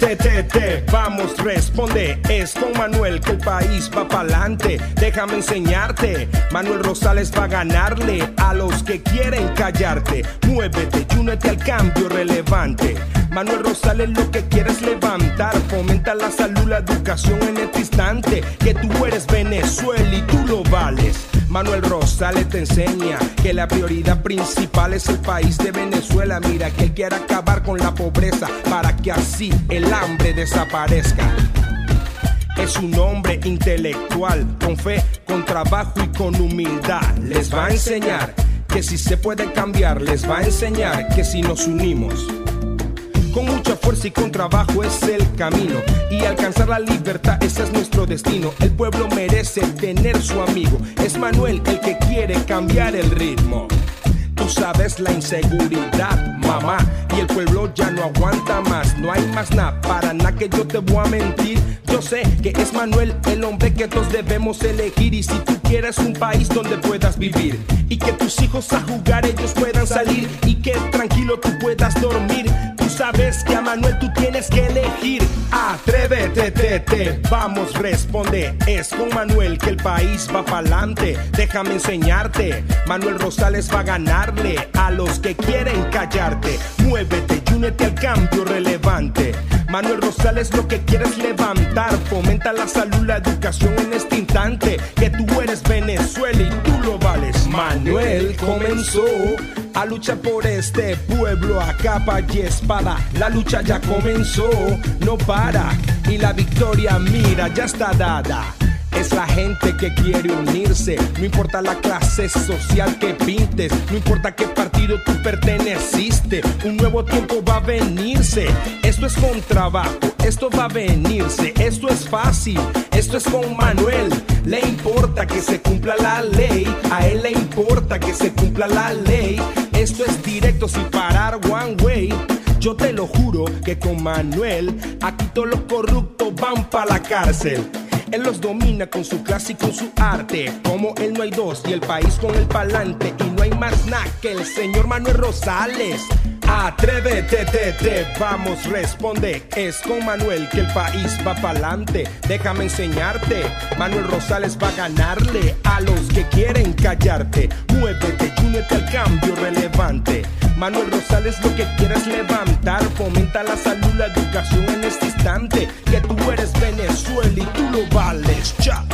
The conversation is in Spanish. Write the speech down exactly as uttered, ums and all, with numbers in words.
Atrévete, te, te, vamos, responde. Es con Manuel que el país va pa'lante. Déjame enseñarte. Manuel Rosales va a ganarle a los que quieren callarte. Muévete y únete al cambio relevante. Manuel Rosales lo que quiere es levantar, fomenta la salud, la educación en este instante. Que tú eres Venezuela y tú lo vales. Manuel Rosales te enseña que la prioridad principal es el país de Venezuela. Mira que él quiere acabar con la pobreza para que así el hambre desaparezca. Es un hombre intelectual, con fe, con trabajo y con humildad. Les va a enseñar que si se puede cambiar, les va a enseñar que si nos unimos con mucha fuerza y con trabajo es el camino. Y alcanzar la libertad, ese es nuestro destino. El pueblo merece tener su amigo. Es Manuel el que quiere cambiar el ritmo. Tú sabes la inseguridad, mamá, y el pueblo ya no aguanta más. No hay más nada, para nada que yo te voy a mentir. Yo sé que es Manuel el hombre que todos debemos elegir. Y si tú quieres un país donde puedas vivir y que tus hijos a jugar ellos puedan salir y que tranquilo tú puedas dormir, tú sabes que a Manuel tú tienes que elegir. Atrévete, te, te, vamos, responde. Es con Manuel que el país va pa'lante. Déjame enseñarte. Manuel Rosales va a ganarle a los que quieren callarte. Muévete y únete al cambio relevante. Manuel Rosales lo que quiere es levantar, fomenta la salud, la educación en este instante. Que tú eres Venezuela y tú lo vales. Manuel comenzó a luchar por este pueblo a capa y espada. La lucha ya comenzó, no para, y la victoria, mira, ya está dada. Es la gente que quiere unirse, no importa la clase social que pintes, no importa qué partido tú perteneciste. Un nuevo tiempo va a venirse, esto es con trabajo, esto va a venirse, esto es fácil, esto es con Manuel. Le importa que se cumpla la ley, a él le importa que se cumpla la ley. Esto es directo sin parar, one way. Yo te lo juro que con Manuel aquí todos los corruptos van pa' la cárcel. Él los domina con su clase y con su arte. Como él no hay dos y el país con el pa'lante. Y no hay más nada que el señor Manuel Rosales. Atrévete, te, te, vamos, responde. Es con Manuel que el país va pa'lante. Déjame enseñarte. Manuel Rosales va a ganarle a los que quieren callarte. Muévete y únete al cambio relevante. Manuel Rosales lo que quiere es levantar, fomenta la salud, la educación en este instante. Que tú eres Venezuela y tú lo vales. Chao.